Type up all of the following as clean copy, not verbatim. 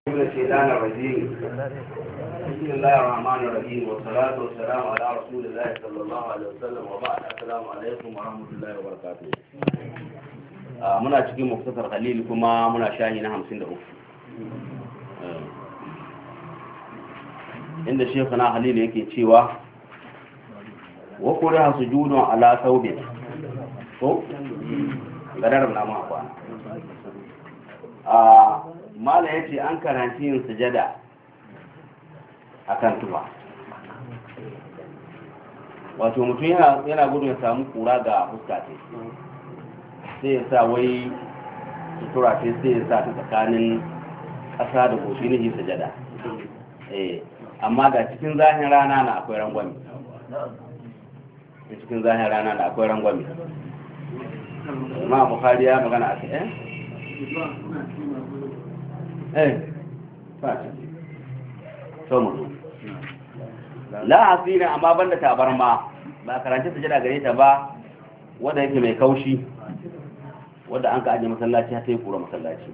من الشيطان الرجيم. بسم الله الرحمن الرحيم والصلاة والسلام على رسول الله صلى الله عليه وسلم وبعد. السلام عليكم ورحمة الله وبركاته. muna cikin muktasar Khalil kuma muna shahi na 53 inda shekana Khalil yake cewa wa kuriha sujudun ala thawbin to gadar na ma kwana mala yace an karanci yin sujada akan tuba, wato mutum yana gudun ya samu kura ga fuska ce sai ya sa wai sutura ce sai ya sa ta tsakanin ƙasa da goshi ne sujada amma ga cikin zahin rana na akwai rangwami, cikin zahin rana na akwai rangwami. Ma Bukhari ya magana a cikin so mu la hasina amma banda tabarma ba karanci sujada gare ta ba wanda yake mai kaushi wanda an ka aje masallaci har sai kura masallaci,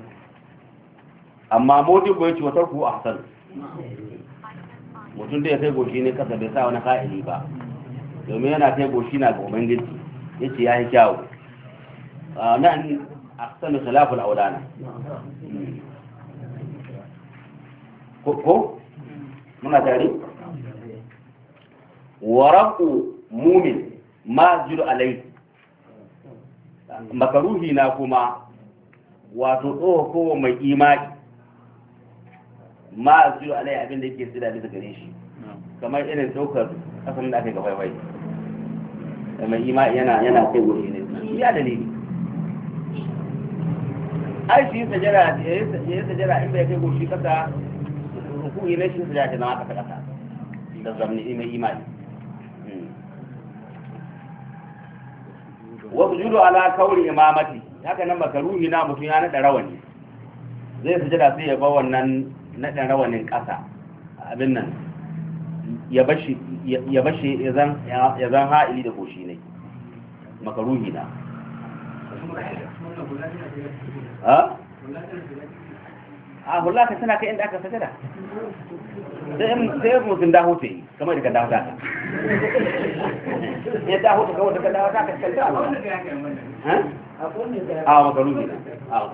amma modi boye ci watar ku ahsan mutum da ya kai goshi ne kasa bai sa wani fa'ili ba domin yana kai goshi na ga ubangiji yace yayi kyawu nan ahsanu khilaful awlana ko muna tare waraku mumin ma jiru alai makaruhi na kuma wato tsoho kowa mai imani ma jiru alai abinda yake sida bisa gare shi kamar irin daukar kasan da aka yi gafai da mai imani yana kai goshi ne ya dalili ai shi sajara ya yi sajara inda ya kai goshi kasa ruku'i ne shi sajara ta zama kasa da zamni mai imani wa sujudu ala kauri imamati haka nan makaruhi na mutum ya nada rawani zai sujada sai ya ba wannan nadan rawanin kasa abin nan ya bashi ya zan ha'ili da goshi ne makaruhi na hula ka tana kai inda aka sajada sai mutum daho ta yi kamar da ka daho ta ka ya daho ta kawai da ka daho ta ka kanta a makaruhi na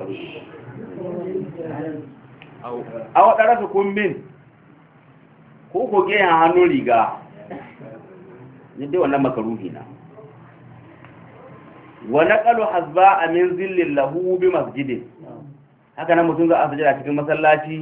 a waɗara su kumbin ko koge yan hannun riga yadda wannan makaruhi na wa naqalu hasba min zillin lahu bi masjidin haka nan mutum za a sujada cikin masallaci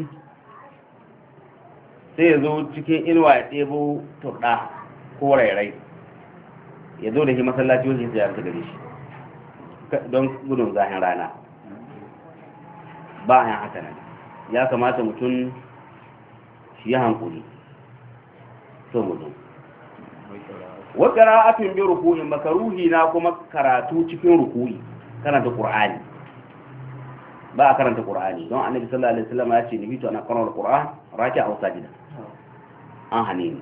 sai ya zo cikin inuwa ya ɗebo turɗa ko rairai ya zo da shi masallaci wanda ya sujada gare shi don gudun zahin rana ba a yin haka nan ya kamata mutum shi ya hankuli so mutum wa qira'atun bi ruku'in makaruhi na kuma karatu cikin ruku'i karanta qur'ani ba a karanta qur'ani don annabi sallallahu alaihi wasallam ya ce ni bito ana karanta qur'an raki aw sajida an hanini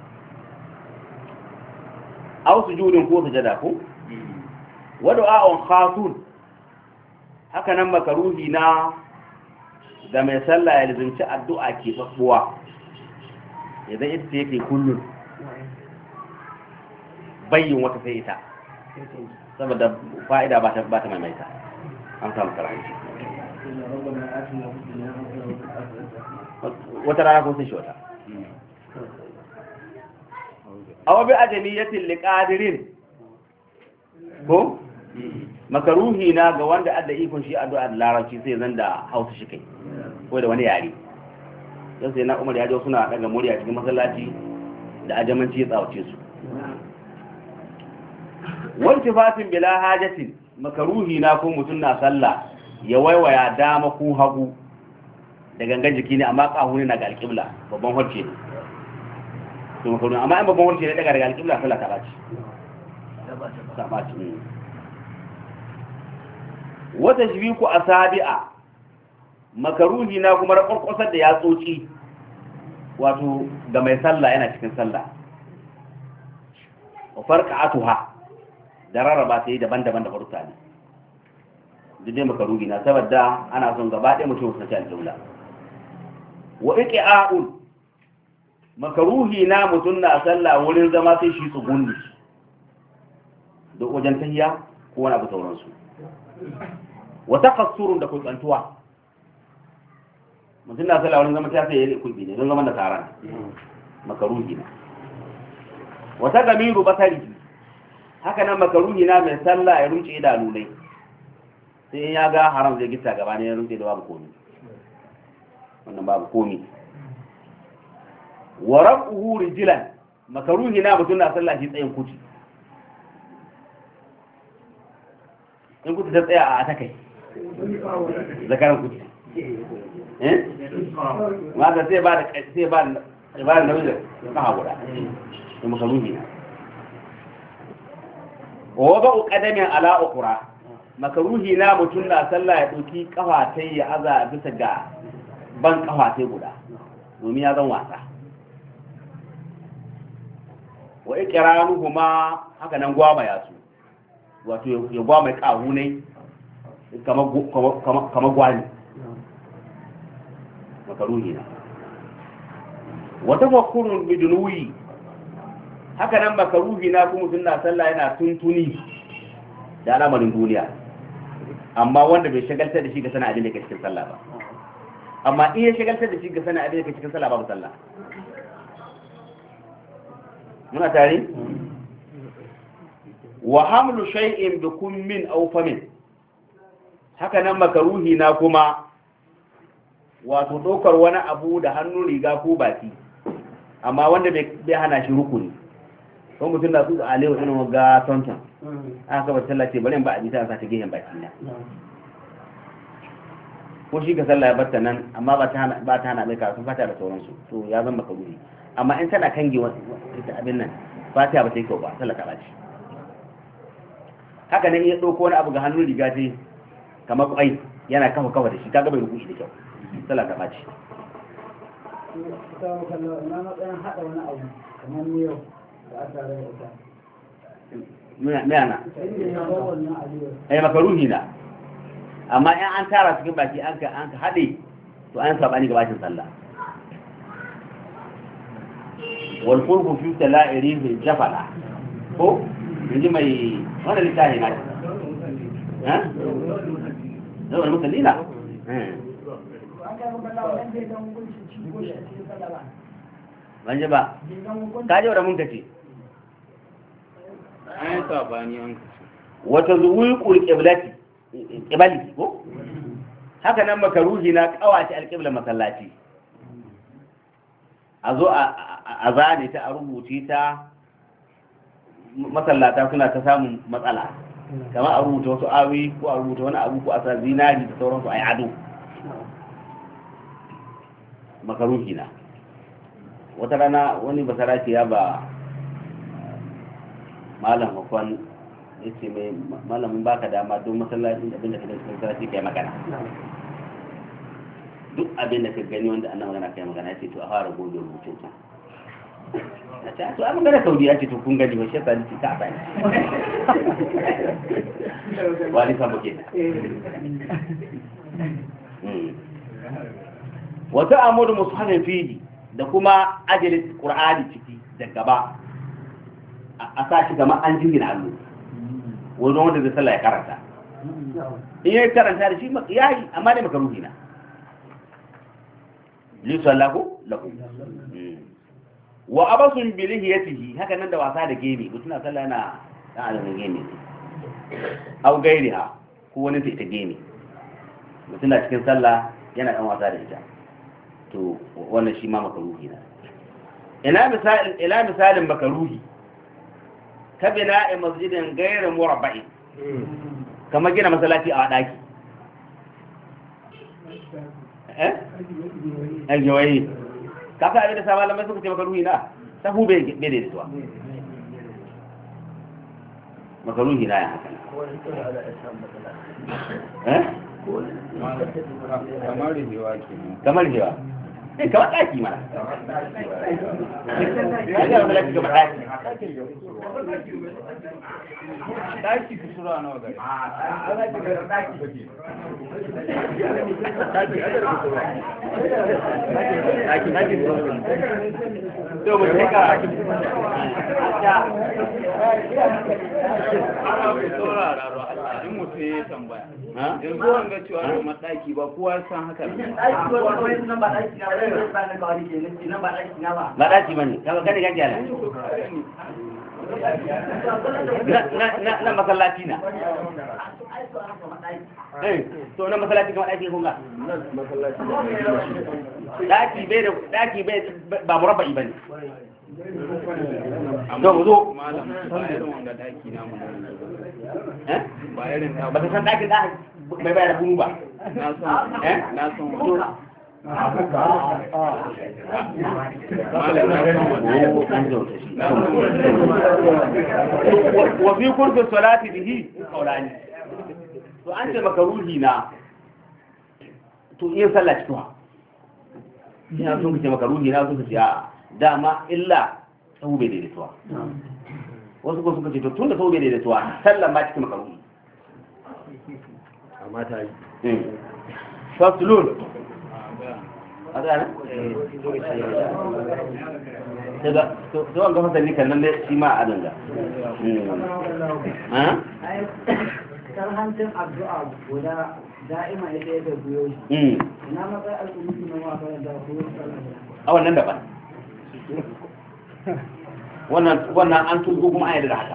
aw sujudin ko sujada ko wa du'a'un khasun haka nan makaruhi na da mai sallah ya lazimci addu'a ke babbuwa idan ita yake kullun bayyin wata sai ita saboda fa'ida ba ta maimaita an samu karanci wata rana ko sai shi wata awa bi ajamiyatin liqadirin ko makaruhi na ga wanda adda ikon shi addu'a da larabci sai zan da hausa shi kai ko da wani yare yau sai na umar ya jo suna daga murya cikin masallaci da ajamanci ya tsawace su wanti fatin bila hajatin makaruhi na ko mutum na sallah ya waiwaya dama ko hagu da gangan jiki ne amma kahuni na ga alƙibla babban horce ne to makaruhi amma in babban horce ne daga alƙibla sallah ta baci ta baci wata shiriku asabi'a makaruhi na kuma raƙurƙusar da yatsoci wato ga mai sallah yana cikin sallah wa farqa'atuha da rarraba ta yi daban-daban da faruta ne duk dai makaruhi na saboda ana son gaba ɗaya mutum su ci alƙibla wa iqa'un makaruhi na mutun na sallah wurin zama sai shi tsugunni da wajen tahiyya ko wani abu sauransu wa taqassurun da kusantuwa mutun na sallah wurin zama sai yayi kulbi ne don zaman da taran makaruhi na wa tagamiru basari haka nan makaruhi na mai sallah ya runce idanu ne sai in ya ga haram zai gita gaba ne ya runce da babu komi wannan babu komi wa rabuhu rijlan makaruhi na mutun na sallah shi tsayin kuti in kuti ta tsaya a takai zakaran kuti mata sai ba da nauyin da kaha guda in makaruhi na wa ba'u qadamin ala ukhra makaruhi na mutun na sallah ya dauki kafa tai ya aza bisa ga ban kafa tai guda domin ya zan wasa wa ikranuhuma haka nan gwama ya su wato ya gwama kahu ne kama gwani makaruhi na wa tafakkurun bidunuyi haka nan makaruhi na kuma sunna sallah yana tuntuni da al'amarin duniya amma wanda bai shagaltar da shi ga sana abin da ke cikin sallah ba amma in ya shagaltar da shi ga sana abin da ke cikin sallah babu sallah muna tare wa hamlu shay'in bi kummin aw famin haka nan makaruhi na kuma wato dokar wani abu da hannun riga ko baki amma wanda bai hana shi rukuni ko mutum da su da alewa irin ga tonton aka kaba sallah ce bari in ba a jita sa ta gehen baki na ko shi ka sallah ya batta nan amma ba ta hana mai karatun fata da sauransu to ya zama makaruhi amma in tana kange ita abin nan fatiha ba ta yi kyau ba sallah ta bace haka nan iya ɗauko wani abu ga hannun riga ce kamar kwai yana kafa da shi kaga bai rubuci da kyau sallah ta bace miyana makaruhi na amma in an tara cikin baki an ka haɗe to an sabani gabashin sallah والفرق في تلائرين في الجفلة هو يجي ما وانا اللي تاني ماشي ها هو المسلمين لا manje ba kaje wa mun kace ai sabani an kace wata zuwuqul qiblati ko haka nan makaruhi na kawace alqibla masallaci a zo a zane ta a rubuce ta masallata suna ta samun matsala kamar a rubuta wasu awi ko a rubuta wani abu ko a sa zinari da sauransu a yi ado makaruhi na wata rana wani basara ce ya ba malam makon ya ce mai malamin baka dama don masallacin abinda ka dace masallaci ka yi magana duk abin da ka gani wanda annan magana kai magana ce to a fara gobe rubutun ta a ce to an magana saudi ya ce to kun gani ba shi yasa ni ta a wani samu ke wata amuru mushafin fili da kuma ajalin qur'ani ciki da gaba a sa shi kamar an jingina allo wani wanda zai sallah ya karanta in ya karanta da shi yayi amma dai makaruhi na lisallahu lahu wa abasun bi lihiyatihi haka nan da wasa da gemi mutuna sallah yana dan alamin gemi au gairiha ko wani ta gemi mutuna cikin sallah yana dan wasa da ita to wannan shi ma makaruhi na ila misalin makaruhi ka bina'i masjidin ghayr murabba'i kamar gina masallaci a daki aljawayi kaka abin da sa malamai suka ce makaruhi na sahu bai da zuwa makaruhi na ya haka kamar hewa kamar ɗaki mana ɗaki su sura nawa gari ɗaki to mu tsaka in mutum ya tambaya yanzu an ga cewa na madaki ba kowa san haka ba daki bane kaga kada kake ala na masallaci na to na masallaci kuma daki kun ga daki bai ba murabba'i bane to mu zo malam ba irin wanga daki na mu ba irin ta ba ta san dakin da bai bayar bunu ba na son to wa fi kurbi salati bihi qawlani to an ce makaruhi na to yin sallah cikin ina sun kace makaruhi na sun kace a dama illa sau bai daidaituwa wasu ko suka ce to tunda sau bai daidaituwa sallan ba cikin makaruhi amma ta yi fasulun daga to an ga fasali kan nan shi ma a danga karhancin addu'a guda da'ima ita yake biyo shi ina matsayin al'ummi na wa bayan da kuma a wannan daban wannan an tuzo kuma ayyada da haka